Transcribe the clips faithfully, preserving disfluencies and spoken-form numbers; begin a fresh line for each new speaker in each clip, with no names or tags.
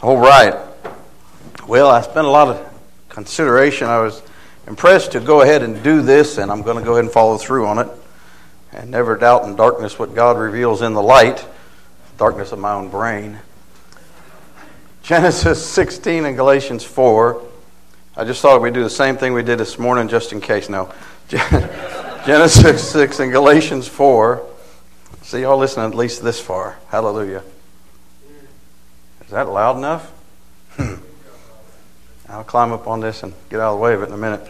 All right. Well, I spent a lot of consideration. I was impressed to go ahead and do this, and I'm going to go ahead and follow through on it. And never doubt in darkness what God reveals in the light, darkness of my own brain. Genesis sixteen and Galatians four. I just thought we'd do the same thing we did this morning just in case. No. Genesis six and Galatians four. See, y'all listen at least this far. Hallelujah. Is that loud enough? Hmm. I'll climb up on this and get out of the way of it in a minute.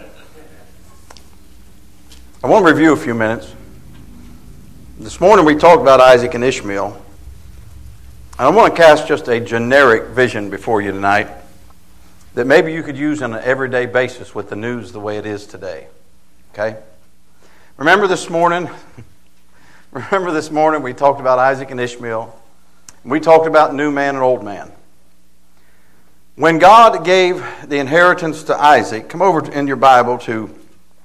I want to review a few minutes. This morning we talked about Isaac and Ishmael. And I want to cast just a generic vision before you tonight that maybe you could use on an everyday basis with the news the way it is today. Okay? Remember this morning, remember this morning we talked about Isaac and Ishmael. We talked about new man and old man. When God gave the inheritance to Isaac, come over in your Bible to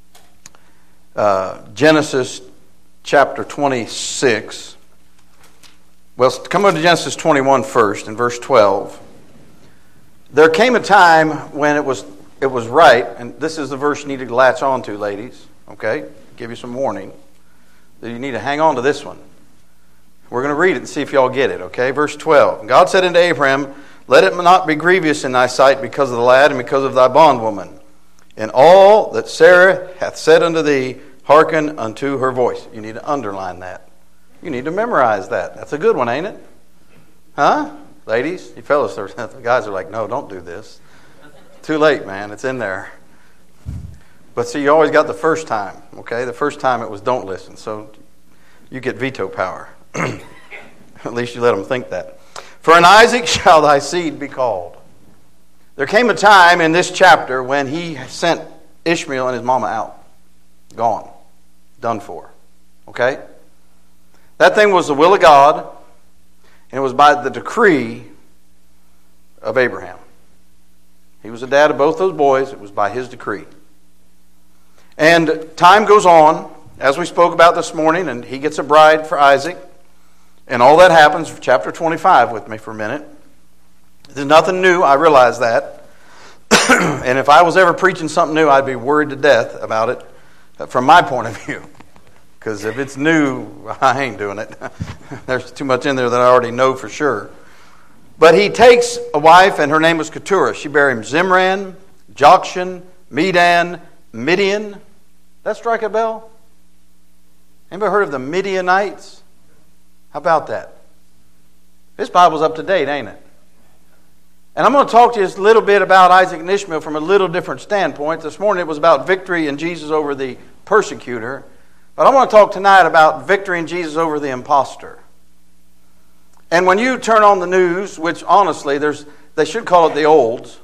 uh, Genesis chapter twenty-six. Well, come over to Genesis twenty-one first, in verse twelve. There came a time when it was it was right, and this is the verse you need to latch on to, ladies. Okay? Give you some warning that you need to hang on to this one. We're going to read it and see if y'all get it, okay? Verse twelve. God said unto Abraham, let it not be grievous in thy sight because of the lad and because of thy bondwoman. In all that Sarah hath said unto thee, hearken unto her voice. You need to underline that. You need to memorize that. That's a good one, ain't it? Huh? Ladies, you fellas, the guys are like, no, don't do this. Too late, man. It's in there. But see, you always got the first time, okay? The first time it was don't listen. So you get veto power. At least you let them think that. For in Isaac shall thy seed be called. There came a time in this chapter when he sent Ishmael and his mama out. Gone. Done for. Okay? That thing was the will of God, and it was by the decree of Abraham. He was the dad of both those boys. It was by his decree. And time goes on, as we spoke about this morning, and he gets a bride for Isaac. And all that happens, chapter twenty-five with me for a minute. There's nothing new, I realize that. And if I was ever preaching something new, I'd be worried to death about it from my point of view. Because if it's new, I ain't doing it. There's too much in there that I already know for sure. But he takes a wife, and her name was Keturah. She bare him Zimran, Jokshan, Medan, Midian. That strike a bell? Anybody heard of the Midianites? How about that? This Bible's up to date, ain't it? And I'm going to talk to you a little bit about Isaac and Ishmael from a little different standpoint. This morning it was about victory in Jesus over the persecutor. But I want to talk tonight about victory in Jesus over the imposter. And when you turn on the news, which honestly, there's they should call it the olds,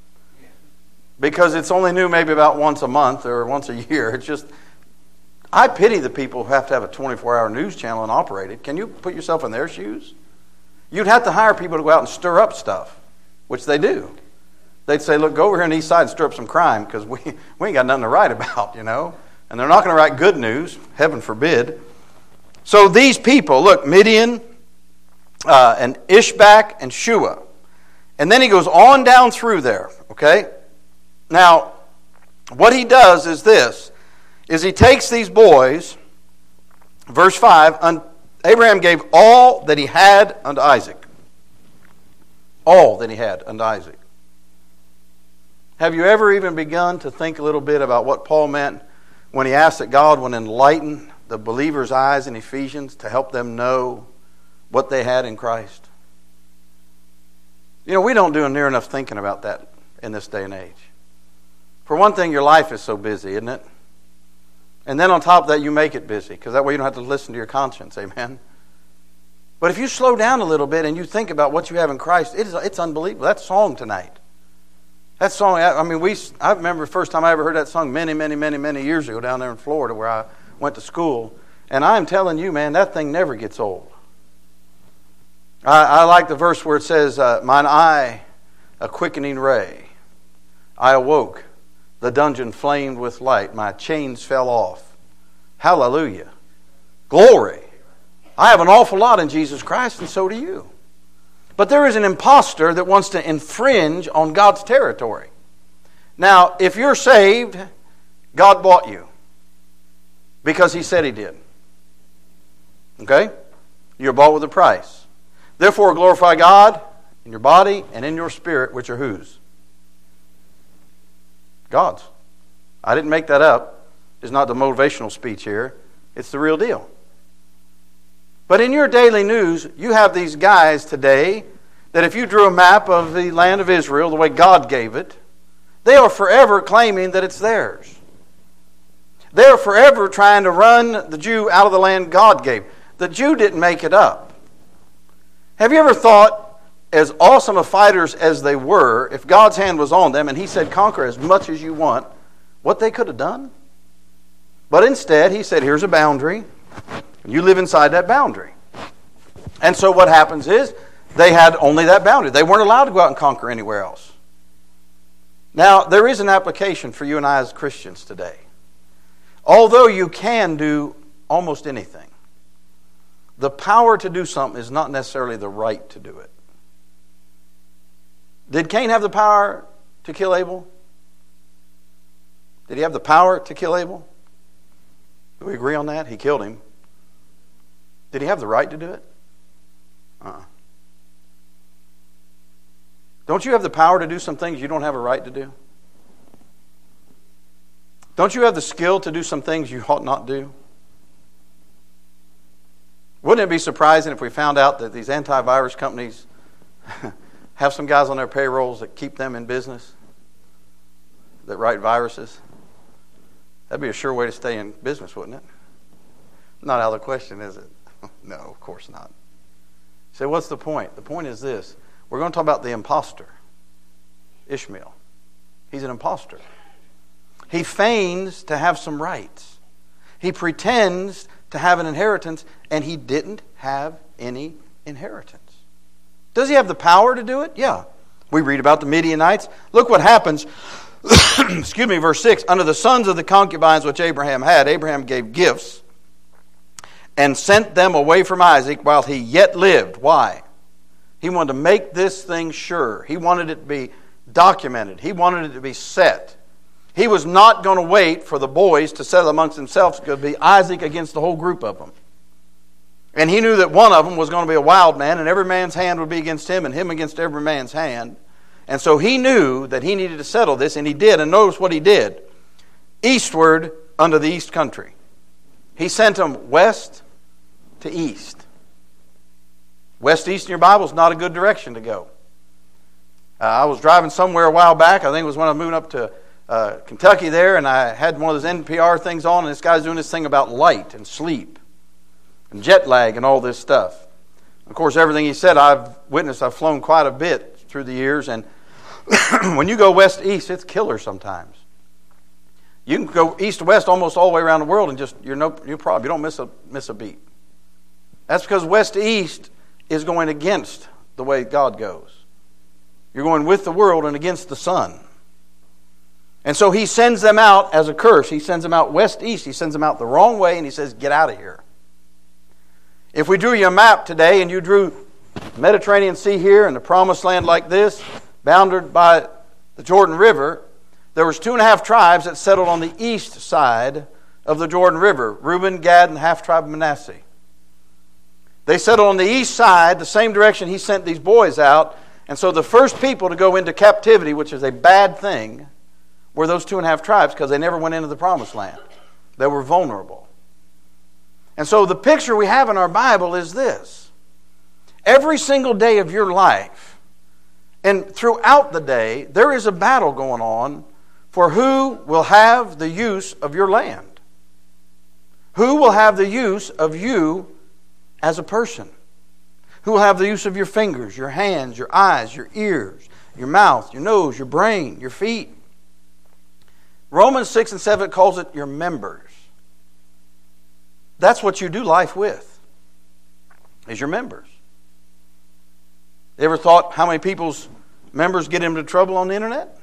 because it's only new maybe about once a month or once a year. It's just, I pity the people who have to have a twenty-four hour news channel and operate it. Can you put yourself in their shoes? You'd have to hire people to go out and stir up stuff, which they do. They'd say, look, go over here on the east side and stir up some crime because we, we ain't got nothing to write about, you know. And they're not going to write good news, heaven forbid. So these people, look, Midian uh, and Ishbak and Shua. And then he goes on down through there, okay. Now, what he does is this. Is he takes these boys, verse five, and Abraham gave all that he had unto Isaac. All that he had unto Isaac. Have you ever even begun to think a little bit about what Paul meant when he asked that God would enlighten the believers' eyes in Ephesians to help them know what they had in Christ? You know, we don't do near enough thinking about that in this day and age. For one thing, your life is so busy, isn't it? And then on top of that, you make it busy, because that way you don't have to listen to your conscience, amen? But if you slow down a little bit and you think about what you have in Christ, it is, it's unbelievable. That song tonight. That song, I mean, we. I remember the first time I ever heard that song many, many, many, many years ago down there in Florida where I went to school. And I'm telling you, man, that thing never gets old. I, I like the verse where it says, uh, mine eye a quickening ray. I awoke. The dungeon flamed with light. My chains fell off. Hallelujah. Glory. I have an awful lot in Jesus Christ, and so do you. But there is an imposter that wants to infringe on God's territory. Now, if you're saved, God bought you because He said He did. Okay? You're bought with a price. Therefore, glorify God in your body and in your spirit, which are whose? God's. I didn't make that up. It's not the motivational speech here. It's the real deal. But in your daily news, you have these guys today that if you drew a map of the land of Israel the way God gave it, they are forever claiming that it's theirs. They are forever trying to run the Jew out of the land God gave. The Jew didn't make it up. Have you ever thought, as awesome of fighters as they were, if God's hand was on them and He said, conquer as much as you want, what they could have done? But instead, He said, here's a boundary. You live inside that boundary. And so what happens is, they had only that boundary. They weren't allowed to go out and conquer anywhere else. Now, there is an application for you and I as Christians today. Although you can do almost anything, the power to do something is not necessarily the right to do it. Did Cain have the power to kill Abel? Did he have the power to kill Abel? Do we agree on that? He killed him. Did he have the right to do it? Uh-uh. Don't you have the power to do some things you don't have a right to do? Don't you have the skill to do some things you ought not do? Wouldn't it be surprising if we found out that these antivirus companies have some guys on their payrolls that keep them in business, that write viruses? That'd be a sure way to stay in business, wouldn't it? Not out of the question, is it? No, of course not. So what's the point? The point is this. We're going to talk about the imposter, Ishmael. He's an imposter. He feigns to have some rights. He pretends to have an inheritance, and he didn't have any inheritance. Does he have the power to do it? Yeah. We read about the Midianites. Look what happens. Excuse me, verse six. Unto the sons of the concubines which Abraham had, Abraham gave gifts and sent them away from Isaac while he yet lived. Why? He wanted to make this thing sure. He wanted it to be documented. He wanted it to be set. He was not going to wait for the boys to settle amongst themselves. It could be Isaac against the whole group of them. And he knew that one of them was going to be a wild man, and every man's hand would be against him, and him against every man's hand. And so he knew that he needed to settle this, and he did. And notice what he did. Eastward unto the east country. He sent them west to east. West-east in your Bible is not a good direction to go. Uh, I was driving somewhere a while back. I think it was when I was moving up to uh, Kentucky there, and I had one of those N P R things on, and this guy's doing this thing about light and sleep and jet lag and all this stuff. Of course, everything he said, I've witnessed. I've flown quite a bit through the years, and when you go west-east, it's killer sometimes. You can go east to west almost all the way around the world, and just you're no you problem. You don't miss a miss a beat. That's because west to east is going against the way God goes. You're going with the world and against the sun. And so he sends them out as a curse. He sends them out west-east. He sends them out the wrong way, and he says, get out of here. If we drew you a map today and you drew the Mediterranean Sea here and the Promised Land like this, bounded by the Jordan River, there was two and a half tribes that settled on the east side of the Jordan River, Reuben, Gad, and the half-tribe of Manasseh. They settled on the east side, the same direction he sent these boys out. And so the first people to go into captivity, which is a bad thing, were those two and a half tribes because they never went into the Promised Land. They were vulnerable. And so the picture we have in our Bible is this. Every single day of your life, and throughout the day, there is a battle going on for who will have the use of your land. Who will have the use of you as a person? Who will have the use of your fingers, your hands, your eyes, your ears, your mouth, your nose, your brain, your feet? Romans six and seven calls it your members. That's what you do life with, is your members. You ever thought how many people's members get into trouble on the internet?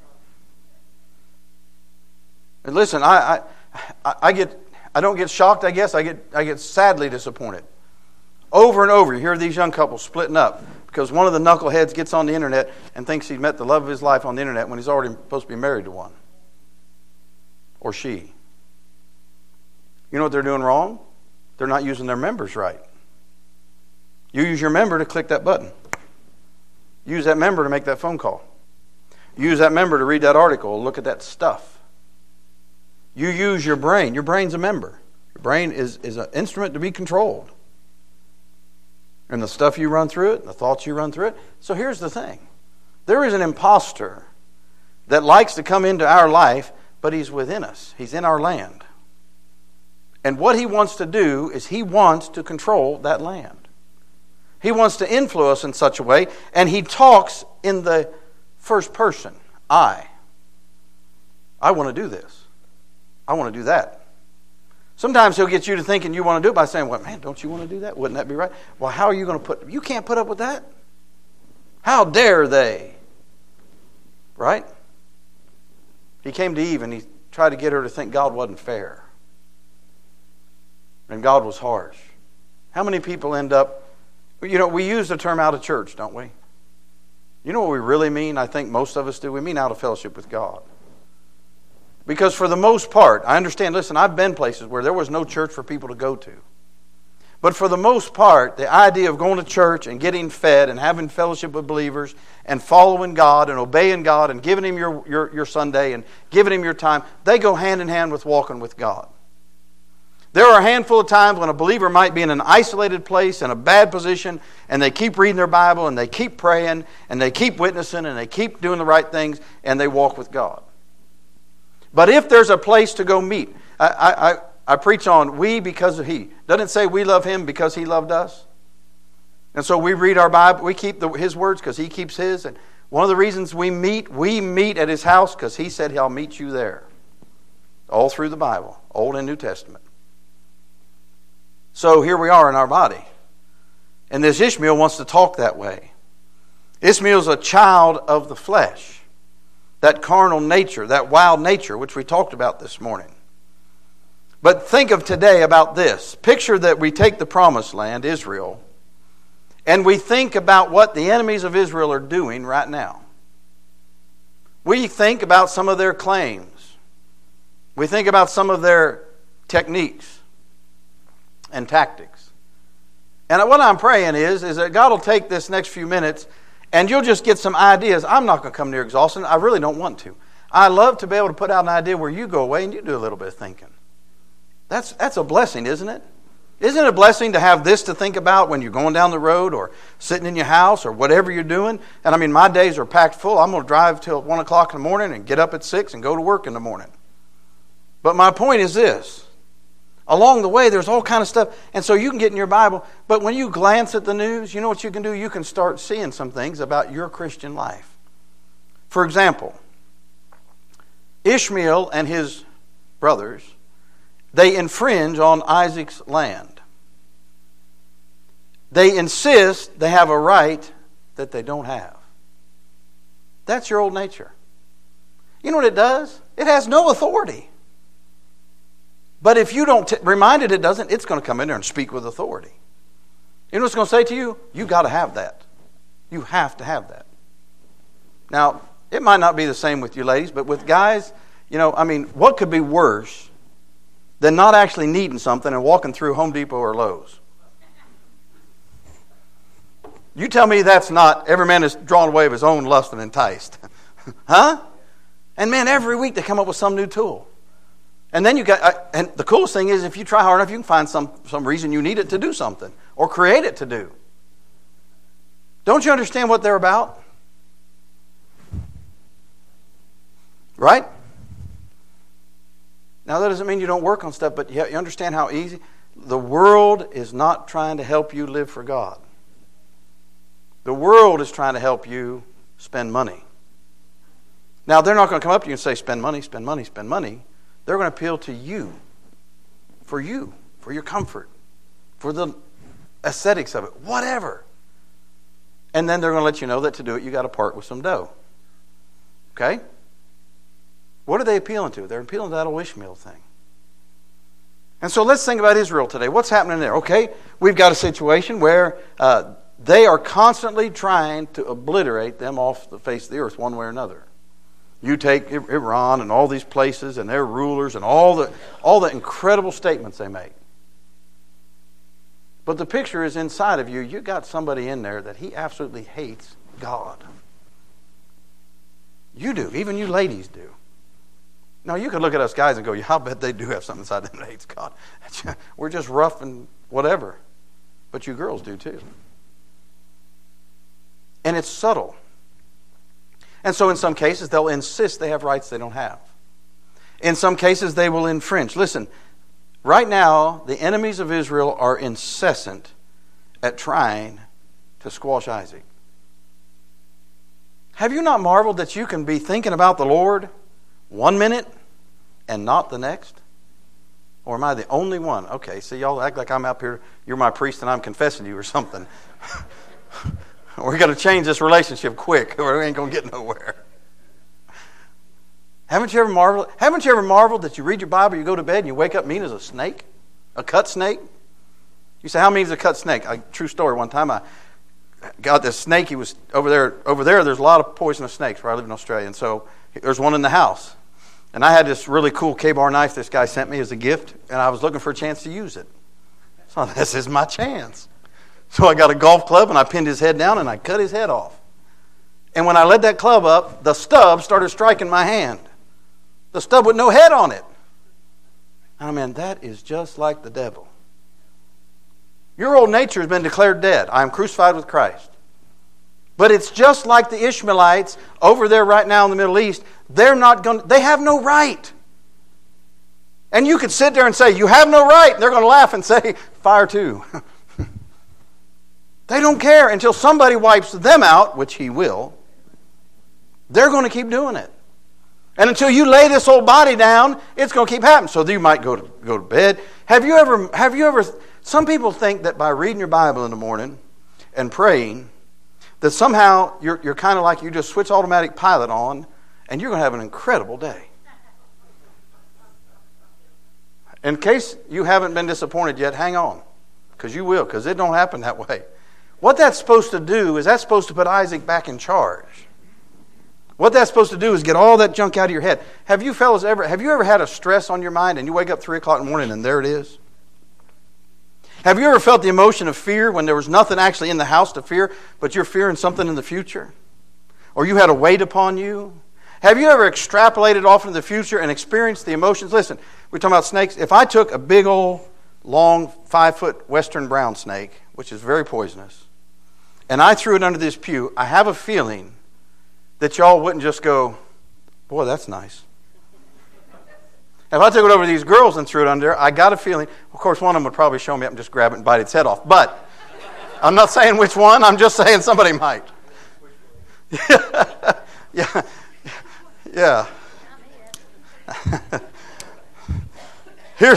And listen, I, I, I get, I don't get shocked. I guess I get, I get sadly disappointed. Over and over, you hear these young couples splitting up Because one of the knuckleheads gets on the internet and thinks he's met the love of his life on the internet when he's already supposed to be married to one. Or she. You know what they're doing wrong? They're not using their members right. You use your member to click that button. Use that member to make that phone call. Use that member to read that article, look at that stuff. You use your brain. Your brain's a member. Your brain is, is an instrument to be controlled. And the stuff you run through it, and the thoughts you run through it. So here's the thing. There is an imposter that likes to come into our life, but he's within us. He's in our land. And what he wants to do is he wants to control that land. He wants to influence in such a way, and he talks in the first person. I. I want to do this. I want to do that. Sometimes he'll get you to thinking you want to do it by saying, well, man, don't you want to do that? Wouldn't that be right? Well, how are you going to put... You can't put up with that. How dare they? Right? He came to Eve and he tried to get her to think God wasn't fair. And God was harsh. How many people end up... You know, we use the term out of church, don't we? You know what we really mean? I think most of us do. We mean out of fellowship with God. Because for the most part, I understand, listen, I've been places where there was no church for people to go to. But for the most part, the idea of going to church and getting fed and having fellowship with believers and following God and obeying God and giving Him your, your, your Sunday and giving Him your time, they go hand in hand with walking with God. There are a handful of times when a believer might be in an isolated place, in a bad position, and they keep reading their Bible, and they keep praying, and they keep witnessing, and they keep doing the right things, and they walk with God. But if there's a place to go meet, I, I, I, I preach on we because of He. Doesn't it say we love Him because He loved us? And so we read our Bible, we keep the, His words because He keeps His. And one of the reasons we meet, we meet at His house because He said He'll meet you there. All through the Bible, Old and New Testament. So here we are in our body. And this Ishmael wants to talk that way. Ishmael's a child of the flesh. That carnal nature, that wild nature, which we talked about this morning. But think of today about this. Picture that we take the promised land, Israel, and we think about what the enemies of Israel are doing right now. We think about some of their claims. We think about some of their techniques and tactics. And what I'm praying is, is that God will take this next few minutes and you'll just get some ideas. I'm not going to come near exhaustion. I really don't want to. I love to be able to put out an idea where you go away and you do a little bit of thinking. That's, that's a blessing, isn't it? Isn't it a blessing to have this to think about when you're going down the road or sitting in your house or whatever you're doing? And I mean, my days are packed full. I'm going to drive till one o'clock in the morning and get up at six and go to work in the morning. But my point is this. Along the way, there's all kind of stuff. And so you can get in your Bible. But when you glance at the news, you know what you can do? You can start seeing some things about your Christian life. For example, Ishmael and his brothers, they infringe on Isaac's land. They insist they have a right that they don't have. That's your old nature. You know what it does? It has no authority. But if you don't t- remind it it doesn't, it's going to come in there and speak with authority. You know what it's going to say to you? You got to have that. You have to have that. Now, it might not be the same with you ladies, but with guys, you know, I mean, what could be worse than not actually needing something and walking through Home Depot or Lowe's? You tell me that's not, every man is drawn away of his own lust and enticed. Huh? And man, every week they come up with some new tool. And then you got, uh, and the coolest thing is if you try hard enough, you can find some, some reason you need it to do something or create it to do. Don't you understand what they're about? Right? Now that doesn't mean you don't work on stuff, but you understand how easy. The world is not trying to help you live for God. The world is trying to help you spend money. Now they're not going to come up to you and say, spend money, spend money, spend money. They're going to appeal to you, for you, for your comfort, for the aesthetics of it, whatever. And then they're going to let you know that to do it, you got to part with some dough. Okay? What are they appealing to? They're appealing to that old Ishmael thing. And so let's think about Israel today. What's happening there? Okay, we've got a situation where uh, They are constantly trying to obliterate them off the face of the earth one way or another. You take Iran and all these places and their rulers and all the all the incredible statements they make. But the picture is inside of you. You got somebody in there that he absolutely hates God. You do. Even you ladies do. Now, you could look at us guys and go, yeah, I'll bet they do have something inside them that hates God. We're just rough and whatever. But you girls do too. And it's subtle. And so in some cases, they'll insist they have rights they don't have. In some cases, they will infringe. Listen, right now, the enemies of Israel are incessant at trying to squash Isaac. Have you not marveled that you can be thinking about the Lord one minute and not the next? Or am I the only one? Okay, see, y'all act like I'm up here, you're my priest and I'm confessing you or something. We're going to change this relationship quick or we ain't going to get nowhere. Haven't you ever marveled? Haven't you ever marveled that you read your Bible, you go to bed, and you wake up mean as a snake? A cut snake? You say, how mean is a cut snake? A true story. One time I got this snake. He was over there. Over there, there's a lot of poisonous snakes where I live in Australia. And so there's one in the house. And I had this really cool K-bar knife this guy sent me as a gift, and I was looking for a chance to use it. So this is my chance. So I got a golf club, and I pinned his head down, and I cut his head off. And when I led that club up, the stub started striking my hand. The stub with no head on it. I mean, that is just like the devil. Your old nature has been declared dead. I am crucified with Christ. But it's just like the Ishmaelites over there right now in the Middle East. They're not going. They have no right. And you could sit there and say, you have no right. And they're going to laugh and say, fire too. They don't care until somebody wipes them out, which he will. They're going to keep doing it. And until you lay this old body down, it's going to keep happening. So you might go to go to bed. Have you ever, have you ever, some people think that by reading your Bible in the morning and praying, that somehow you're, you're kind of like you just switch automatic pilot on and you're going to have an incredible day. In case you haven't been disappointed yet, hang on. Because you will, because it don't happen that way. What that's supposed to do is that's supposed to put Isaac back in charge. What that's supposed to do is get all that junk out of your head. Have you fellas ever, have you ever had a stress on your mind and you wake up three o'clock in the morning and there it is? Have you ever felt the emotion of fear when there was nothing actually in the house to fear, but you're fearing something in the future? Or you had a weight upon you? Have you ever extrapolated off into the future and experienced the emotions? Listen, we're talking about snakes. If I took a big old, long, five-foot western brown snake, which is very poisonous, and I threw it under this pew, I have a feeling that y'all wouldn't just go, boy, that's nice. If I took it over to these girls and threw it under there, I got a feeling, of course, one of them would probably show me up and just grab it and bite its head off. But I'm not saying which one. I'm just saying somebody might. yeah. Yeah. Here's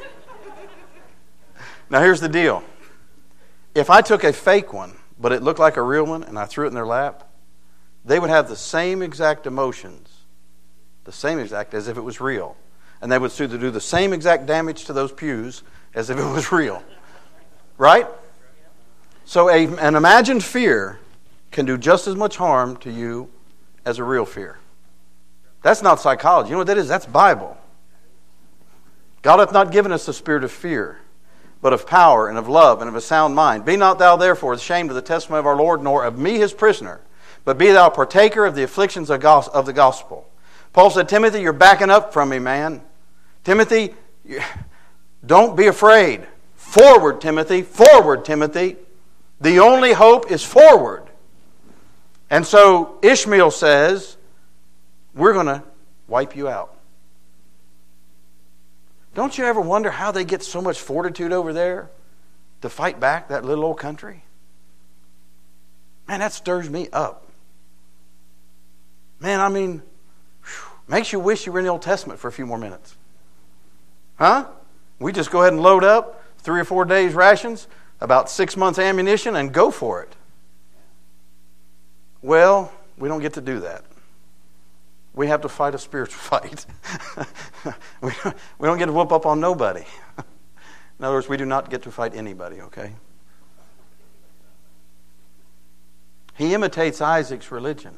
Now here's the deal. If I took a fake one, but it looked like a real one, and I threw it in their lap, they would have the same exact emotions, the same exact as if it was real. And they would do the same exact damage to those pews as if it was real. Right? So a, an imagined fear can do just as much harm to you as a real fear. That's not psychology. You know what that is? That's Bible. God hath not given us the spirit of fear, but of power and of love and of a sound mind. Be not thou therefore ashamed of the testimony of our Lord, nor of me his prisoner, but be thou partaker of the afflictions of the gospel. Paul said, Timothy, you're backing up from me, man. Timothy, don't be afraid. Forward, Timothy. Forward, Timothy. The only hope is forward. And so Ishmael says, we're going to wipe you out. Don't you ever wonder how they get so much fortitude over there to fight back that little old country? Man, that stirs me up. Man, I mean, whew, makes you wish you were in the Old Testament for a few more minutes. Huh? We just go ahead and load up three or four days rations, about six months ammunition, and go for it. Well, we don't get to do that. We have to fight a spiritual fight. we, don't, we don't get to whoop up on nobody. In other words, we do not get to fight anybody, okay? He imitates Isaac's religion.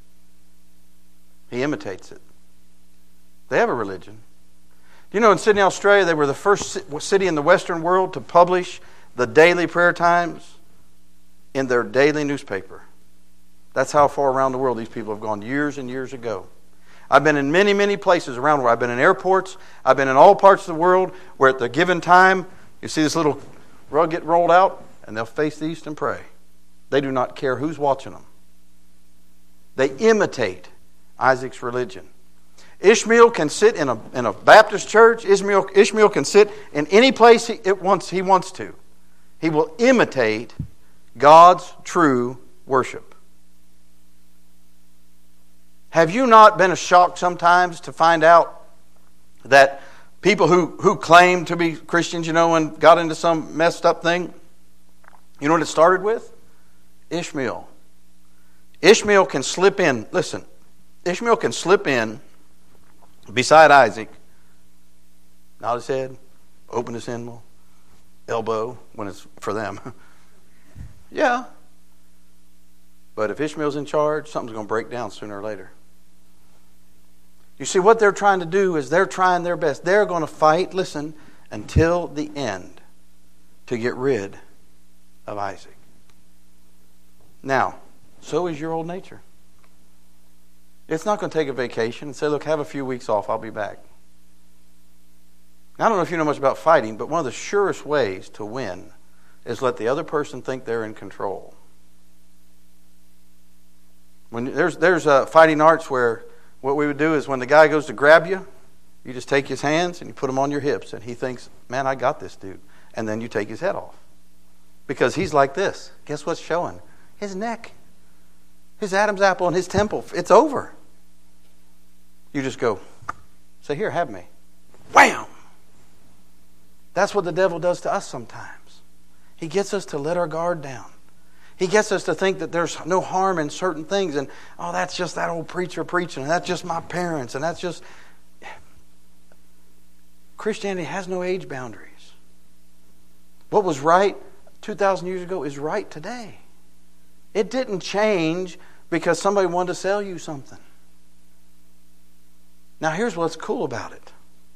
He imitates it. They have a religion. Do you know in Sydney, Australia, they were the first city in the Western world to publish the daily prayer times in their daily newspaper. That's how far around the world these people have gone years and years ago. I've been in many, many places around where I've been in airports. I've been in all parts of the world where at the given time, you see this little rug get rolled out and they'll face the east and pray. They do not care who's watching them. They imitate Isaac's religion. Ishmael can sit in a, in a Baptist church. Ishmael, Ishmael can sit in any place he, it wants, he wants to. He will imitate God's true worship. Have you not been shocked sometimes to find out that people who, who claim to be Christians, you know, and got into some messed up thing, you know what it started with? Ishmael. Ishmael can slip in, listen, Ishmael can slip in beside Isaac, nod his head, open his hymnal, elbow when it's for them. Yeah. But if Ishmael's in charge, something's going to break down sooner or later. You see, what they're trying to do is they're trying their best. They're going to fight, listen, until the end to get rid of Isaac. Now, so is your old nature. It's not going to take a vacation and say, look, have a few weeks off, I'll be back. I don't know if you know much about fighting, but one of the surest ways to win is let the other person think they're in control. When there's there's uh, fighting arts where what we would do is when the guy goes to grab you, you just take his hands and you put them on your hips, and he thinks, man, I got this dude. And then you take his head off. Because he's like this. Guess what's showing? His neck. His Adam's apple and his temple. It's over. You just go, say, here, have me. Wham! That's what the devil does to us sometimes. He gets us to let our guard down. He gets us to think that there's no harm in certain things. And, oh, that's just that old preacher preaching. And that's just my parents. And that's just... Christianity has no age boundaries. What was right two thousand years ago is right today. It didn't change because somebody wanted to sell you something. Now, here's what's cool about it.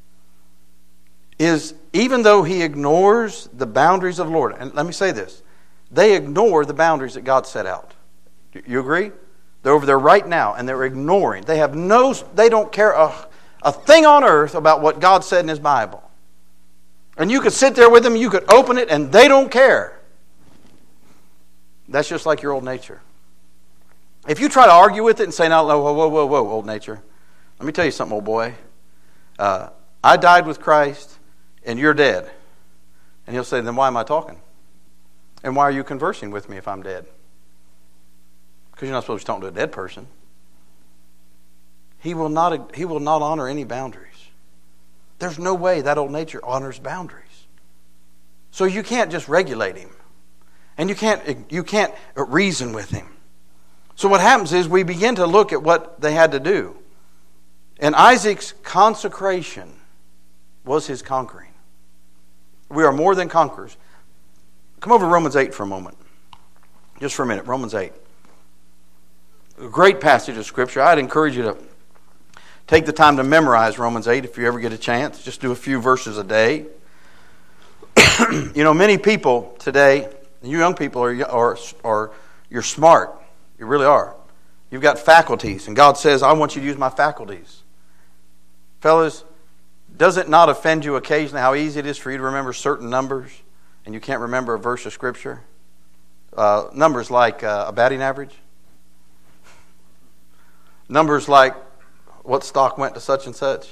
Is even though he ignores the boundaries of the Lord, and let me say this, they ignore the boundaries that God set out. You agree? They're over there right now, and they're ignoring. They have no, they don't care a, a thing on earth about what God said in His Bible. And you could sit there with them, you could open it, and they don't care. That's just like your old nature. If you try to argue with it and say, no, no, whoa, whoa, whoa, whoa, old nature. Let me tell you something, old boy. Uh, I died with Christ, and you're dead. And he'll say, then why am I talking? And why are you conversing with me if I'm dead? Because you're not supposed to talk to a dead person. He will not, he will not honor any boundaries. There's no way that old nature honors boundaries. So you can't just regulate him. And you can't, you can't reason with him. So what happens is we begin to look at what they had to do. And Isaac's consecration was his conquering. We are more than conquerors. Come over to Romans eight for a moment. Just for a minute. Romans eight. A great passage of Scripture. I'd encourage you to take the time to memorize Romans eight if you ever get a chance. Just do a few verses a day. You know, many people today, you young people are, are, are you're smart. You really are. You've got faculties. And God says, I want you to use my faculties. Fellas, does it not offend you occasionally how easy it is for you to remember certain numbers and you can't remember a verse of Scripture? Uh, numbers like uh, a batting average. Numbers like what stock went to such and such.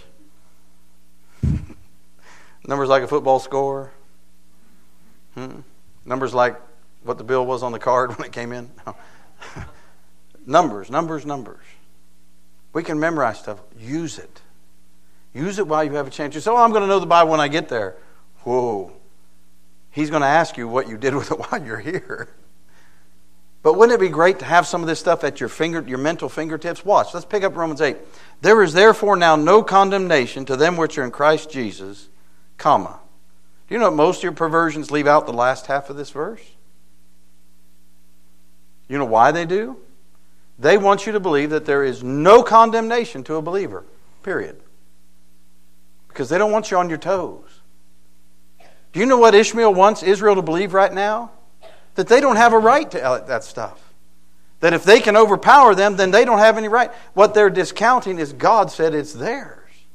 Numbers like a football score. Hmm. Numbers like what the bill was on the card when it came in. Numbers, numbers, numbers. We can memorize stuff. Use it. Use it while you have a chance. You say, oh, I'm going to know the Bible when I get there. Whoa. He's going to ask you what you did with it while you're here. But wouldn't it be great to have some of this stuff at your finger, your mental fingertips? Watch. Let's pick up Romans eight. There is therefore now no condemnation to them which are in Christ Jesus, comma. Do you know most of your perversions leave out the last half of this verse? You know why they do? They want you to believe that there is no condemnation to a believer, period. Because they don't want you on your toes. Do you know what Ishmael wants Israel to believe right now? That they don't have a right to that stuff. That if they can overpower them, then they don't have any right. What they're discounting is God said it's theirs.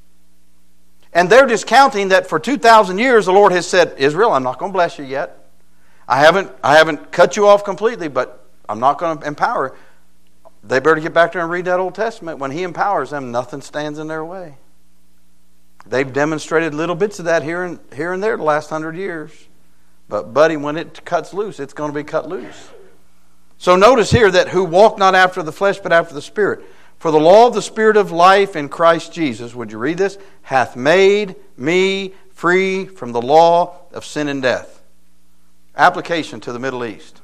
And they're discounting that for two thousand years the Lord has said, Israel, I'm not going to bless you yet. I haven't, I haven't cut you off completely, but I'm not going to empower. They better get back there and read that Old Testament. When He empowers them, nothing stands in their way. They've demonstrated little bits of that here and, here and there the last hundred years. But, buddy, when it cuts loose, it's going to be cut loose. So notice here that who walk not after the flesh, but after the Spirit. For the law of the Spirit of life in Christ Jesus, would you read this? Hath made me free from the law of sin and death. Application to the Middle East.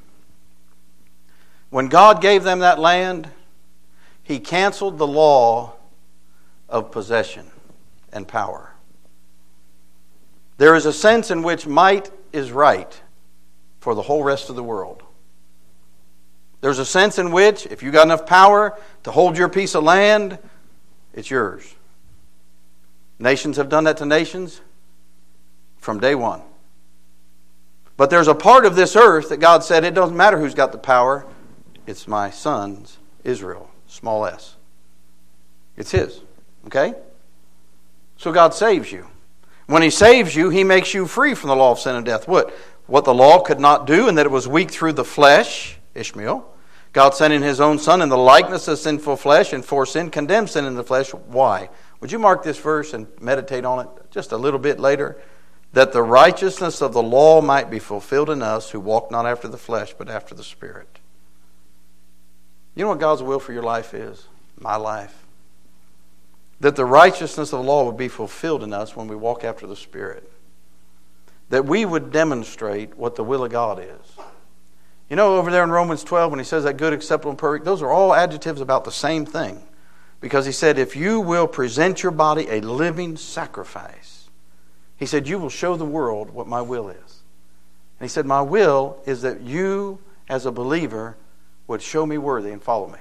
When God gave them that land, He canceled the law of possession and power. There is a sense in which might is right for the whole rest of the world. There's a sense in which if you got enough power to hold your piece of land, it's yours. Nations have done that to nations from day one. But there's a part of this earth that God said it doesn't matter who's got the power. It's my son's, Israel, small s. It's His. Okay? So God saves you. When He saves you, He makes you free from the law of sin and death. What? What the law could not do, and that it was weak through the flesh, Ishmael. God sending His own Son in the likeness of sinful flesh, and for sin condemned sin in the flesh. Why? Would you mark this verse and meditate on it just a little bit later? That the righteousness of the law might be fulfilled in us who walk not after the flesh, but after the Spirit. You know what God's will for your life is? My life. That the righteousness of the law would be fulfilled in us when we walk after the Spirit. That we would demonstrate what the will of God is. You know, over there in Romans twelve, when he says that good, acceptable, and perfect, those are all adjectives about the same thing. Because he said, if you will present your body a living sacrifice, he said, you will show the world what my will is. And he said, my will is that you, as a believer, would show me worthy and follow me.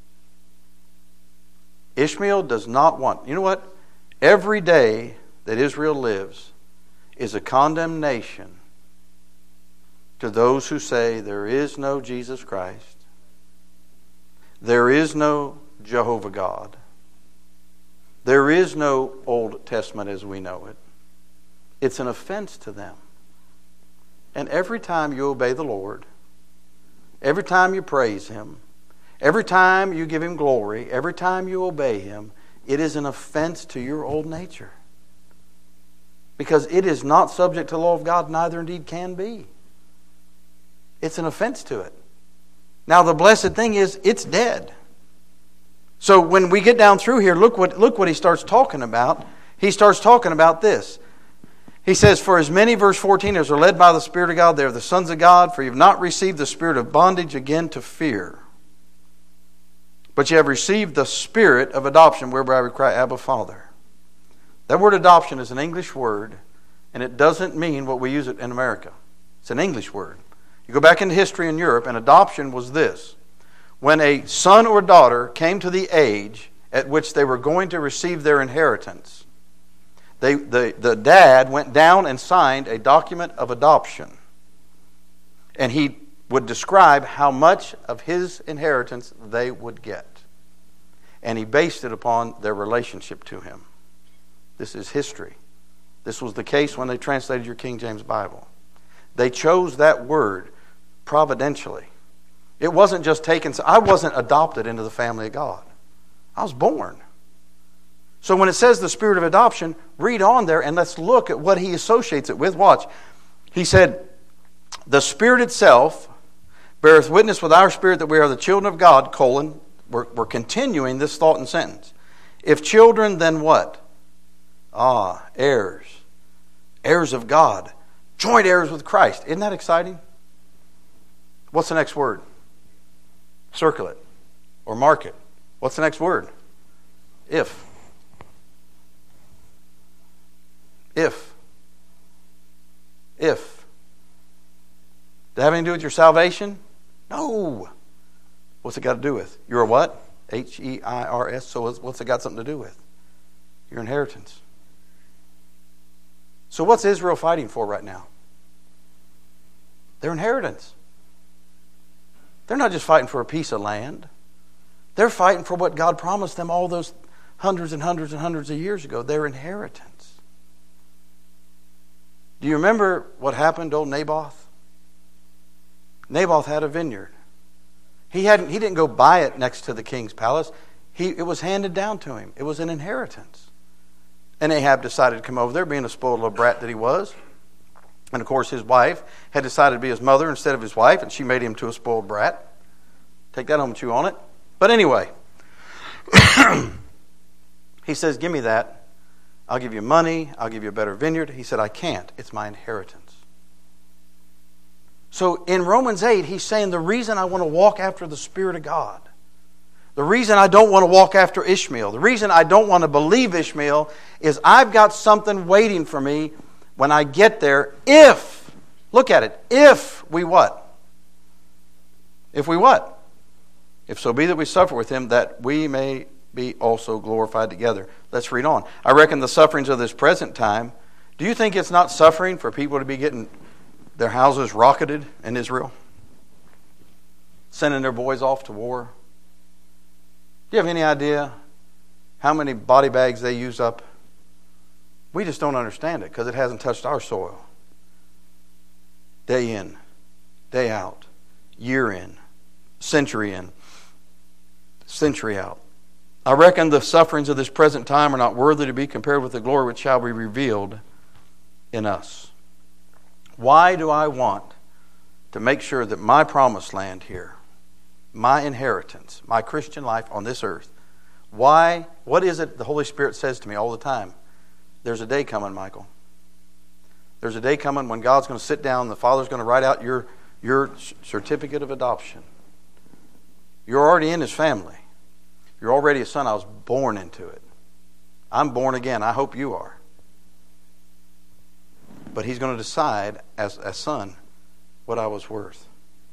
Ishmael does not want, you know what? Every day that Israel lives is a condemnation to those who say there is no Jesus Christ. There is no Jehovah God. There is no Old Testament as we know it. It's an offense to them. And every time you obey the Lord, every time you praise Him, every time you give Him glory, every time you obey Him, it is an offense to your old nature. Because it is not subject to the law of God, neither indeed can be. It's an offense to it. Now the blessed thing is, it's dead. So when we get down through here, look what, look what he starts talking about. He starts talking about this. He says, for as many, verse fourteen, as are led by the Spirit of God, they are the sons of God. For you have not received the spirit of bondage again to fear, but you have received the Spirit of adoption, whereby we cry, Abba, Father. That word adoption is an English word, and it doesn't mean what we use it in America. It's an English word. You go back into history in Europe, and adoption was this. When a son or daughter came to the age at which they were going to receive their inheritance, they, the, the dad went down and signed a document of adoption. And he would describe how much of his inheritance they would get. And he based it upon their relationship to him. This is history. This was the case when they translated your King James Bible. They chose that word providentially. It wasn't just taken. I wasn't adopted into the family of God. I was born. So when it says the spirit of adoption, read on there and let's look at what he associates it with. Watch. He said, the Spirit itself beareth witness with our spirit that we are the children of God, colon. We're, we're continuing this thought and sentence. If children, then what? Ah, heirs. Heirs of God. Joint heirs with Christ. Isn't that exciting? What's the next word? Circle it. Or mark it. What's the next word? If. If. If. Does that have anything to do with your salvation? No. What's it got to do with? You're a what? H E I R S. So what's it got something to do with? Your inheritance. So what's Israel fighting for right now? Their inheritance. They're not just fighting for a piece of land. They're fighting for what God promised them all those hundreds and hundreds and hundreds of years ago. Their inheritance. Do you remember what happened to old Naboth? Naboth had a vineyard. He hadn't. He didn't go buy it next to the king's palace. He, it was handed down to him. It was an inheritance. And Ahab decided to come over there, being a spoiled little brat that he was. And of course his wife had decided to be his mother instead of his wife, and she made him to a spoiled brat. Take that home and chew on it. But anyway, he says, give me that. I'll give you money. I'll give you a better vineyard. He said, I can't. It's my inheritance. So in Romans eight, he's saying the reason I want to walk after the Spirit of God, the reason I don't want to walk after Ishmael, the reason I don't want to believe Ishmael is I've got something waiting for me when I get there if, look at it, if we what? If we what? If so be that we suffer with him, that we may be also glorified together. Let's read on. I reckon the sufferings of this present time, do you think it's not suffering for people to be getting their houses rocketed in Israel? Sending their boys off to war? Do you have any idea how many body bags they use up? We just don't understand it because it hasn't touched our soil. Day in, day out, year in, century in, century out. I reckon the sufferings of this present time are not worthy to be compared with the glory which shall be revealed in us. Why do I want to make sure that my promised land here, my inheritance, my Christian life on this earth, why, what is it the Holy Spirit says to me all the time? There's a day coming, Michael. There's a day coming when God's going to sit down and the Father's going to write out your, your certificate of adoption. You're already in His family. You're already a son. I was born into it. I'm born again. I hope you are. But He's going to decide as a son what I was worth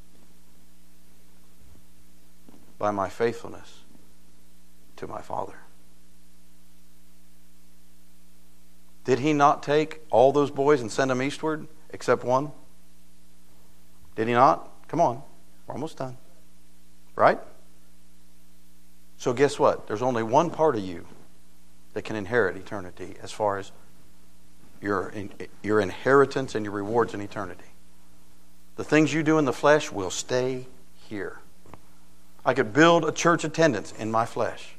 by my faithfulness to my Father. Did He not take all those boys and send them eastward except one? Did He not? Come on. We're almost done. Right? So guess what? There's only one part of you that can inherit eternity as far as your, your inheritance and your rewards in eternity. The things you do in the flesh will stay here. I could build a church attendance in my flesh.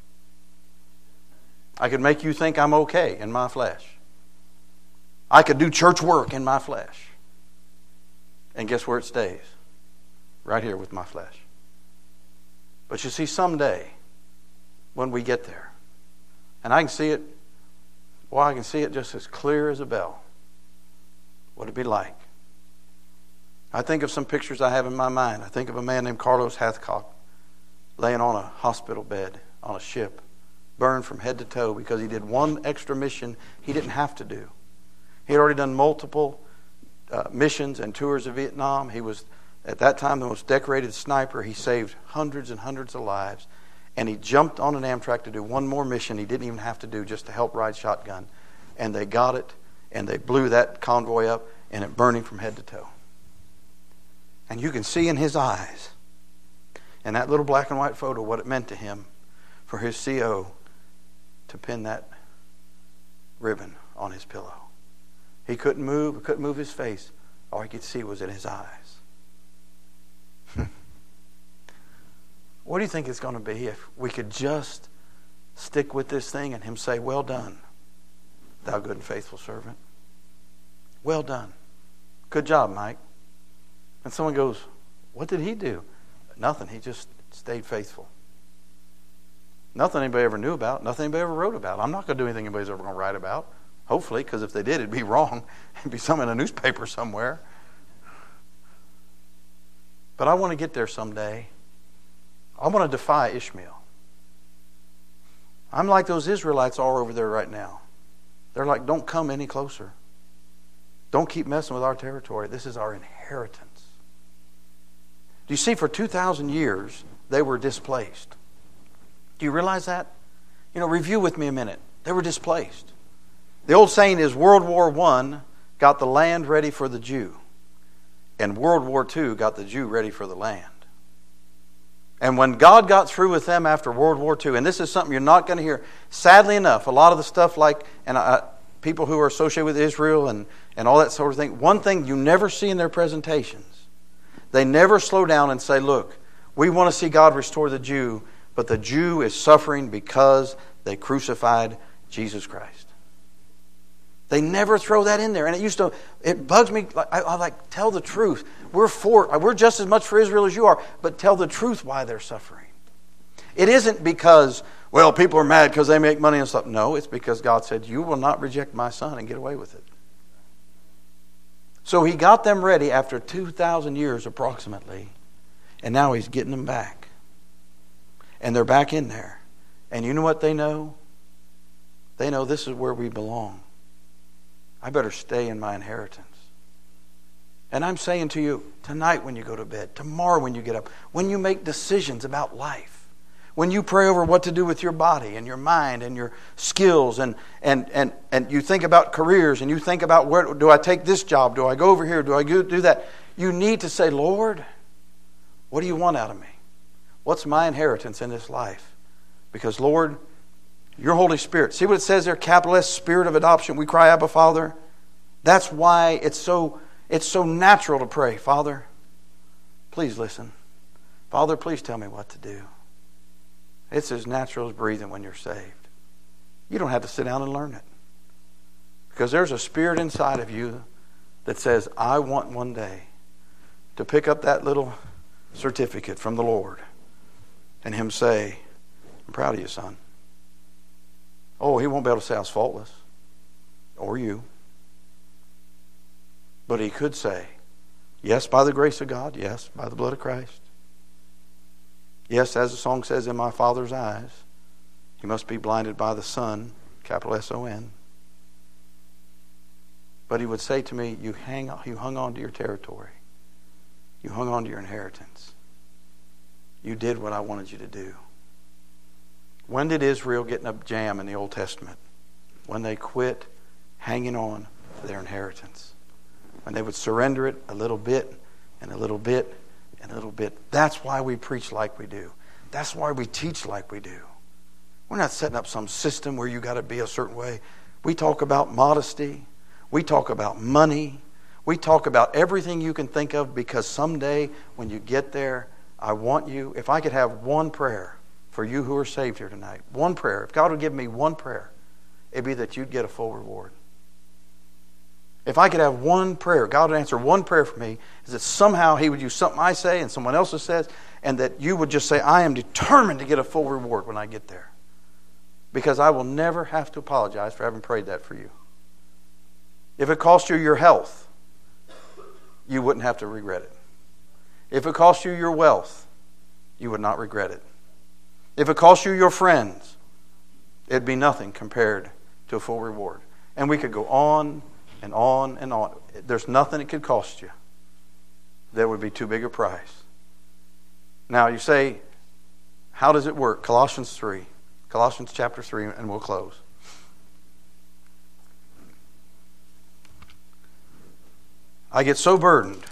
I could make you think I'm okay in my flesh. I could do church work in my flesh. And guess where it stays? Right here with my flesh. But you see, someday, when we get there, and I can see it, well, I can see it just as clear as a bell. What it'd be like. I think of some pictures I have in my mind. I think of a man named Carlos Hathcock laying on a hospital bed on a ship, burned from head to toe because he did one extra mission he didn't have to do. He had already done multiple uh, missions and tours of Vietnam. He was, at that time, the most decorated sniper. He saved hundreds and hundreds of lives. And he jumped on an Amtrak to do one more mission he didn't even have to do just to help ride shotgun. And they got it, and they blew that convoy up, and it burned him from head to toe. And you can see in his eyes, in that little black and white photo, what it meant to him for his C O to pin that ribbon on his pillow. He couldn't move, he couldn't move his face. All he could see was in his eyes. What do you think it's going to be if we could just stick with this thing and Him say, well done, thou good and faithful servant. Well done. Good job, Mike. And someone goes, what did he do? Nothing. He just stayed faithful. Nothing anybody ever knew about. Nothing anybody ever wrote about. I'm not going to do anything anybody's ever going to write about. Hopefully, because if they did, it'd be wrong. It'd be something in a newspaper somewhere. But I want to get there someday. I want to defy Ishmael. I'm like those Israelites all over there right now. They're like, don't come any closer. Don't keep messing with our territory. This is our inheritance. Do you see, for two thousand years, they were displaced. Do you realize that? You know, review with me a minute. They were displaced. The old saying is World War One got the land ready for the Jew, and World War Two got the Jew ready for the land. And when God got through with them after World War Two, and this is something you're not going to hear, sadly enough, a lot of the stuff like, and I, people who are associated with Israel and, and all that sort of thing, one thing you never see in their presentations, they never slow down and say, look, we want to see God restore the Jew, but the Jew is suffering because they crucified Jesus Christ. They never throw that in there. And it used to, it bugs me. I, I like, tell the truth. We're for, we're just as much for Israel as you are, but tell the truth why they're suffering. It isn't because, well, people are mad because they make money and stuff. No, it's because God said, you will not reject my son and get away with it. So he got them ready after two thousand years approximately, and now he's getting them back. And they're back in there. And you know what they know? They know this is where we belong. I better stay in my inheritance. And I'm saying to you, tonight when you go to bed, tomorrow when you get up, when you make decisions about life, when you pray over what to do with your body and your mind and your skills, and and and, and you think about careers, and you think about, where do I take this job? Do I go over here? Do I go do that? You need to say, Lord, what do you want out of me? What's my inheritance in this life? Because, Lord, your Holy Spirit. See what it says there, capital S, Spirit of adoption. We cry, Abba, Father. That's why it's so it's so natural to pray. Father, please listen. Father, please tell me what to do. It's as natural as breathing when you're saved. You don't have to sit down and learn it. Because there's a spirit inside of you that says, I want one day to pick up that little certificate from the Lord and Him say, I'm proud of you, son. Oh, He won't be able to say I was faultless. Or you. But He could say, yes, by the grace of God. Yes, by the blood of Christ. Yes, as the song says, in my Father's eyes, He must be blinded by the sun, capital S O N. But He would say to me, you hang on, you hung on to your territory. You hung on to your inheritance. You did what I wanted you to do. When did Israel get in a jam in the Old Testament? When they quit hanging on to their inheritance. When they would surrender it a little bit and a little bit and a little bit. That's why we preach like we do. That's why we teach like we do. We're not setting up some system where you got to be a certain way. We talk about modesty. We talk about money. We talk about everything you can think of, because someday when you get there, I want you, if I could have one prayer for you who are saved here tonight, one prayer, if God would give me one prayer, it'd be that you'd get a full reward. If I could have one prayer, God would answer one prayer for me, is that somehow He would use something I say and someone else says, and that you would just say, I am determined to get a full reward when I get there. Because I will never have to apologize for having prayed that for you. If it cost you your health, you wouldn't have to regret it. If it cost you your wealth, you would not regret it. If it cost you your friends, it'd be nothing compared to a full reward. And we could go on and on and on. There's nothing it could cost you that would be too big a price. Now you say, how does it work? Colossians three. Colossians chapter three, and we'll close. I get so burdened.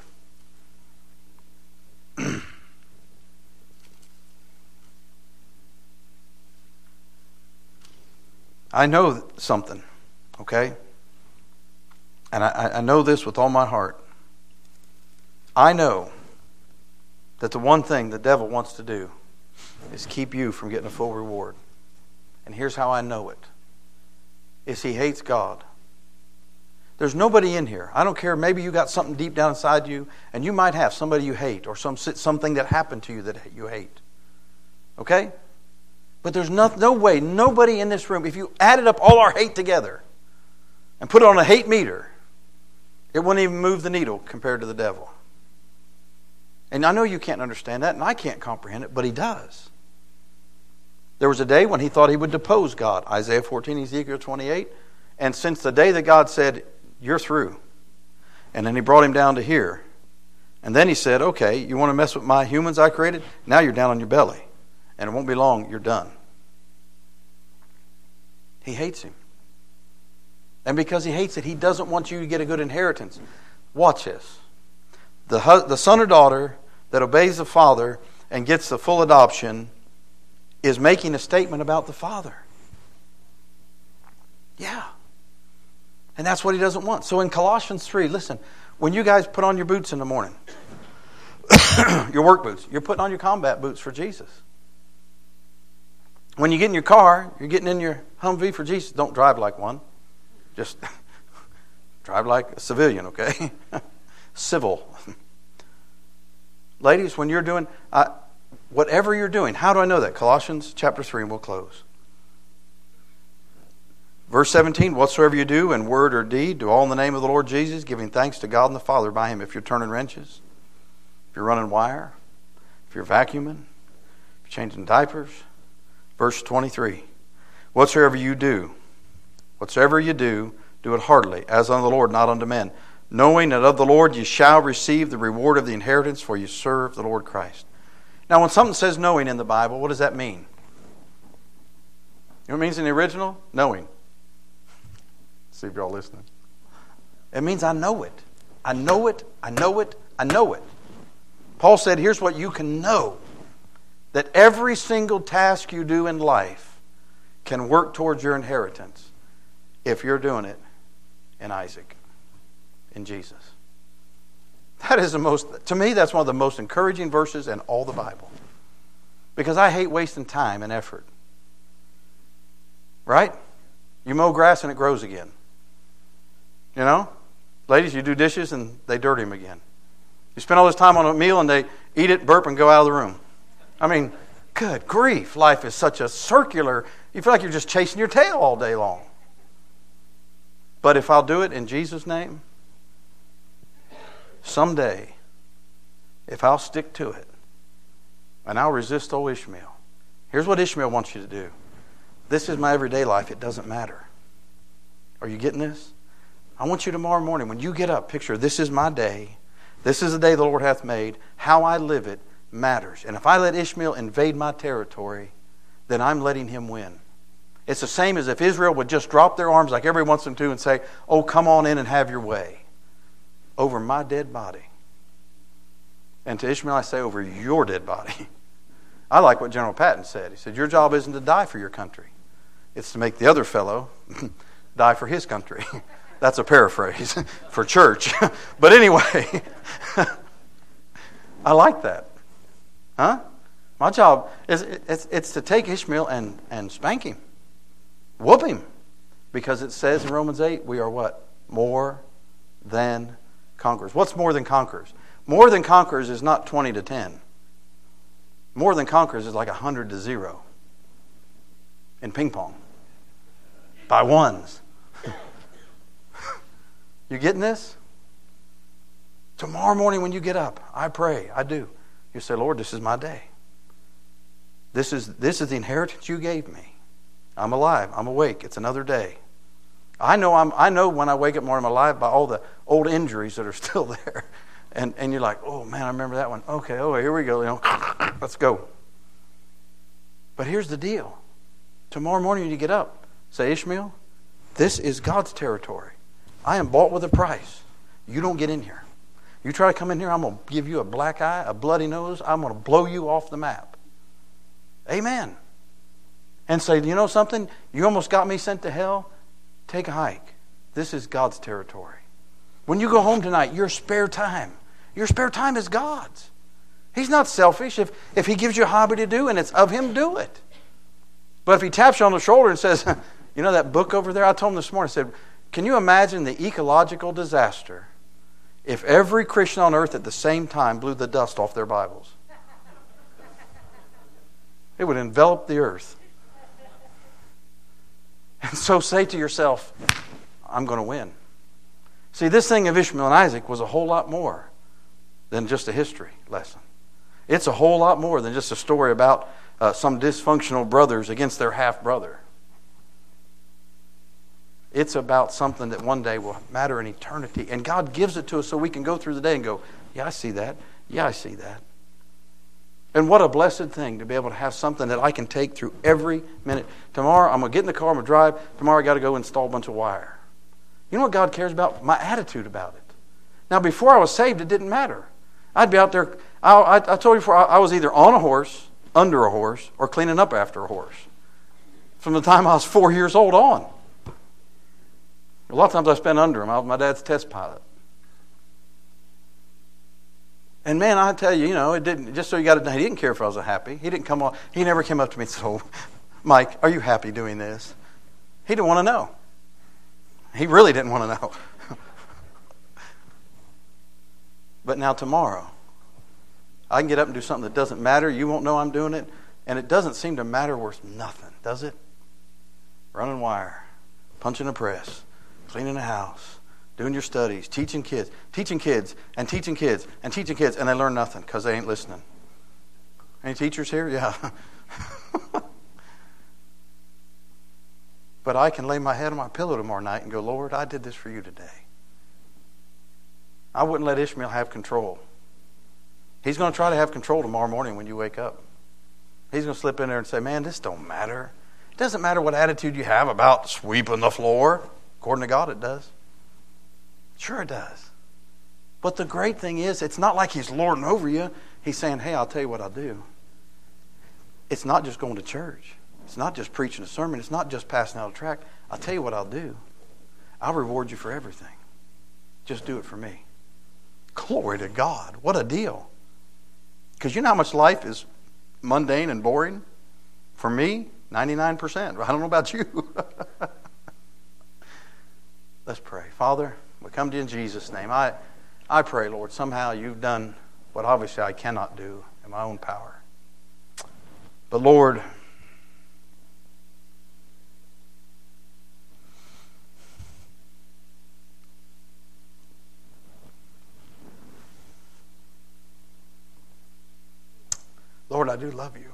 I know something, okay? And I, I know this with all my heart. I know that the one thing the devil wants to do is keep you from getting a full reward. And here's how I know it. Is he hates God. There's nobody in here. I don't care. Maybe you got something deep down inside you, and you might have somebody you hate, or some something that happened to you that you hate. Okay? But there's no, no way, nobody in this room, if you added up all our hate together and put it on a hate meter, it wouldn't even move the needle compared to the devil. And I know you can't understand that, and I can't comprehend it, but he does. There was a day when he thought he would depose God. Isaiah fourteen, Ezekiel twenty-eight. And since the day that God said, you're through, and then he brought him down to here, And then he said, okay, you want to mess with my humans I created? Now you're down on your belly. And it won't be long, you're done. He hates him. And because he hates it, he doesn't want you to get a good inheritance. Watch this. The, the son or daughter that obeys the father and gets the full adoption is making a statement about the father. Yeah. And that's what he doesn't want. So in Colossians three, listen, when you guys put on your boots in the morning, your work boots, you're putting on your combat boots for Jesus. When you get in your car, you're getting in your Humvee for Jesus. Don't drive like one. Just drive like a civilian, okay? Civil. Ladies, when you're doing, uh, whatever you're doing, how do I know that? Colossians chapter three, and we'll close. Verse seventeen, whatsoever you do in word or deed, do all in the name of the Lord Jesus, giving thanks to God and the Father by Him. If you're turning wrenches, if you're running wire, if you're vacuuming, if you're changing diapers. Verse twenty-three, whatsoever you do, whatsoever you do, do it heartily, as unto the Lord, not unto men, knowing that of the Lord you shall receive the reward of the inheritance, for you serve the Lord Christ. Now, when something says knowing in the Bible, what does that mean? You know what it means in the original? Knowing. See if you're all listening. It means I know it. I know it. I know it. I know it. Paul said, here's what you can know. That every single task you do in life can work towards your inheritance if you're doing it in Isaac, in Jesus. That is the most, to me, that's one of the most encouraging verses in all the Bible. Because I hate wasting time and effort. Right? You mow grass and it grows again. You know? Ladies, you do dishes and they dirty them again. You spend all this time on a meal and they eat it, burp, and go out of the room. I mean, good grief. Life is such a circular, you feel like you're just chasing your tail all day long. But if I'll do it in Jesus' name, someday, if I'll stick to it, and I'll resist old Ishmael. Here's what Ishmael wants you to do. This is my everyday life. It doesn't matter. Are you getting this? I want you tomorrow morning, when you get up, picture, this is my day. This is the day the Lord hath made. How I live it matters. And if I let Ishmael invade my territory, then I'm letting him win. It's the same as if Israel would just drop their arms like everyone wants them to and say, oh, come on in and have your way. Over my dead body. And to Ishmael I say, over your dead body. I like what General Patton said. He said, your job isn't to die for your country. It's to make the other fellow die for his country. That's a paraphrase for church. But anyway, I like that. Huh? My job is it's, it's to take Ishmael and, and spank him. Whoop him. Because it says in Romans eight, we are what? More than conquerors. What's more than conquerors? More than conquerors is not twenty to ten. More than conquerors is like one hundred to zero. In ping pong. By ones. You getting this? Tomorrow morning when you get up, I pray, I do. You say, Lord, this is my day. This is this is the inheritance you gave me. I'm alive. I'm awake. It's another day. I know I'm I know when I wake up morning I'm alive by all the old injuries that are still there. And and you're like, oh man, I remember that one. Okay, oh here we go, you know. Let's go. But here's the deal. Tomorrow morning when you get up, say, Ishmael, this is God's territory. I am bought with a price. You don't get in here. You try to come in here, I'm going to give you a black eye, a bloody nose. I'm going to blow you off the map. Amen. And say, you know something? You almost got me sent to hell. Take a hike. This is God's territory. When you go home tonight, your spare time, your spare time is God's. He's not selfish. If, if He gives you a hobby to do and it's of Him, do it. But if He taps you on the shoulder and says, you know that book over there? I told him this morning, I said, can you imagine the ecological disaster if every Christian on earth at the same time blew the dust off their Bibles? It would envelop the earth. And so say to yourself, I'm going to win. See, this thing of Ishmael and Isaac was a whole lot more than just a history lesson. It's a whole lot more than just a story about uh, some dysfunctional brothers against their half-brother. It's about something that one day will matter in eternity. And God gives it to us so we can go through the day and go, yeah, I see that. Yeah, I see that. And what a blessed thing to be able to have something that I can take through every minute. Tomorrow, I'm going to get in the car, I'm going to drive. Tomorrow, I got to go install a bunch of wire. You know what God cares about? My attitude about it. Now, before I was saved, it didn't matter. I'd be out there. I, I, I told you before, I, I was either on a horse, under a horse, or cleaning up after a horse. From the time I was four years old on. A lot of times I spent under him. I was my dad's test pilot. And man, I tell you, you know, it didn't. Just so you got to know, he didn't care if I was happy. He didn't come on. He never came up to me and said, "Oh, Mike, are you happy doing this?" He didn't want to know. He really didn't want to know. But now tomorrow, I can get up and do something that doesn't matter. You won't know I'm doing it, and it doesn't seem to matter worth nothing, does it? Running wire, punching a press, cleaning a house, doing your studies, teaching kids, teaching kids, and teaching kids, and teaching kids, and they learn nothing because they ain't listening. Any teachers here? Yeah. But I can lay my head on my pillow tomorrow night and go, Lord, I did this for you today. I wouldn't let Ishmael have control. He's going to try to have control tomorrow morning when you wake up. He's going to slip in there and say, man, this don't matter. It doesn't matter what attitude you have about sweeping the floor. According to God, it does. Sure it does. But the great thing is, it's not like he's lording over you. He's saying, hey, I'll tell you what I'll do. It's not just going to church. It's not just preaching a sermon. It's not just passing out a tract. I'll tell you what I'll do. I'll reward you for everything. Just do it for me. Glory to God. What a deal. Because you know how much life is mundane and boring? For me, ninety-nine percent. I don't know about you. Let's pray. Father, we come to you in Jesus' name. I, I pray, Lord, somehow you've done what obviously I cannot do in my own power. But Lord, Lord, I do love you.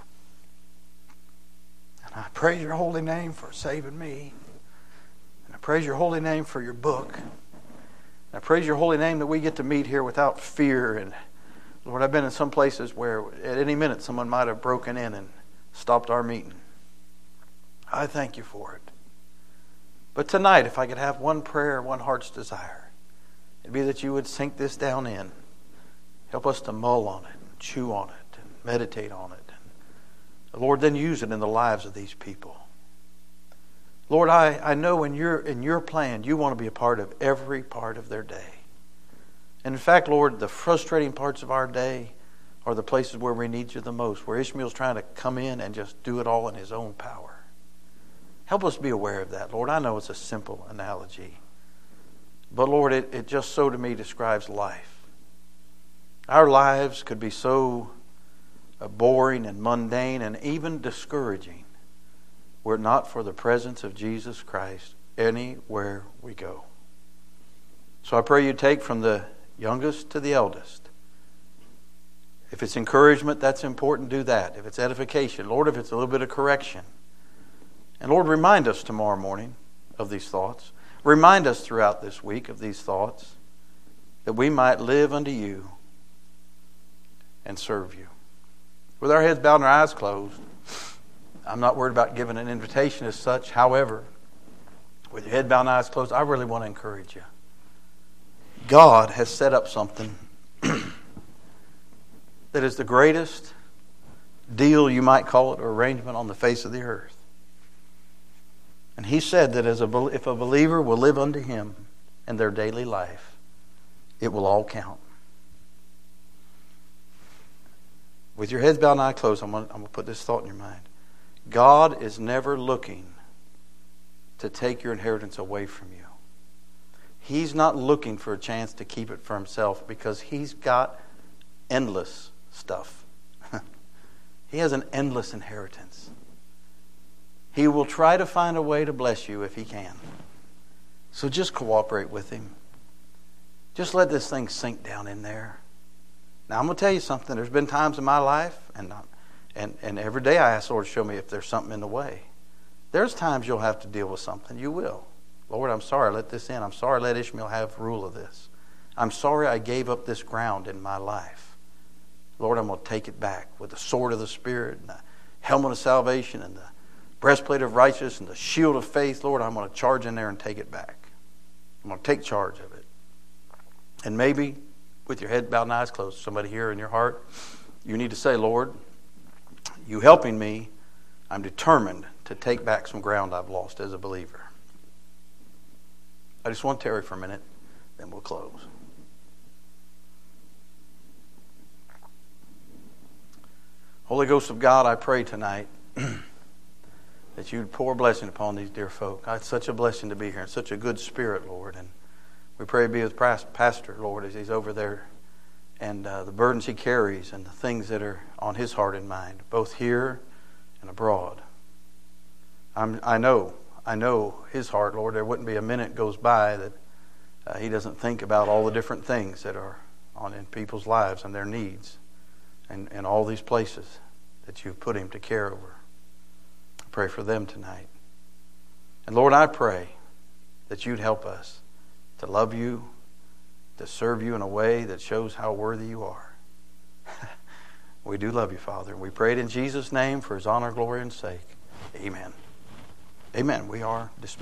And I praise your holy name for saving me. And I praise your holy name for your book. I praise your holy name that we get to meet here without fear. And Lord, I've been in some places where at any minute someone might have broken in and stopped our meeting. I thank you for it. But tonight, if I could have one prayer, one heart's desire, it'd be that you would sink this down in. Help us to mull on it, chew on it, and meditate on it. And Lord, then use it in the lives of these people. Lord, I, I know in your in your plan you want to be a part of every part of their day. And in fact, Lord, the frustrating parts of our day are the places where we need you the most, where Ishmael's trying to come in and just do it all in his own power. Help us be aware of that, Lord. I know it's a simple analogy. But Lord, it, it just so to me describes life. Our lives could be so boring and mundane and even discouraging were it not for the presence of Jesus Christ anywhere we go. So I pray you take from the youngest to the eldest. If it's encouragement, that's important, do that. If it's edification, Lord, if it's a little bit of correction. And Lord, remind us tomorrow morning of these thoughts. Remind us throughout this week of these thoughts, that we might live unto you and serve you. With our heads bowed and our eyes closed, I'm not worried about giving an invitation as such. However, with your head bowed and eyes closed, I really want to encourage you. God has set up something that is the greatest deal, you might call it, or arrangement on the face of the earth. And He said that as a, if a believer will live unto Him in their daily life, it will all count. With your heads bowed and eyes closed, I'm going, I'm going to put this thought in your mind. God is never looking to take your inheritance away from you. He's not looking for a chance to keep it for Himself because He's got endless stuff. He has an endless inheritance. He will try to find a way to bless you if He can. So just cooperate with Him. Just let this thing sink down in there. Now I'm going to tell you something. There's been times in my life, and not, and, and every day I ask the Lord to show me if there's something in the way. There's times you'll have to deal with something. You will. Lord, I'm sorry I let this in. I'm sorry I let Ishmael have rule of this. I'm sorry I gave up this ground in my life. Lord, I'm going to take it back with the sword of the Spirit and the helmet of salvation and the breastplate of righteousness and the shield of faith. Lord, I'm going to charge in there and take it back. I'm going to take charge of it. And maybe with your head bowed and eyes closed, somebody here in your heart, you need to say, Lord, you helping me, I'm determined to take back some ground I've lost as a believer. I just want to tarry for a minute, then we'll close. Holy Ghost of God, I pray tonight that you'd pour a blessing upon these dear folk. It's such a blessing to be here and such a good spirit, Lord. And we pray be with Pastor, Lord, as he's over there and uh, the burdens he carries and the things that are on his heart and mind, both here and abroad. I'm, I know, I know his heart, Lord. There wouldn't be a minute goes by that uh, he doesn't think about all the different things that are on in people's lives and their needs. And, and all these places that you've put him to care over. I pray for them tonight. And Lord, I pray that you'd help us to love you, to serve you in a way that shows how worthy you are. We do love you, Father. We pray it in Jesus' name for his honor, glory, and sake. Amen. Amen. We are dismissed.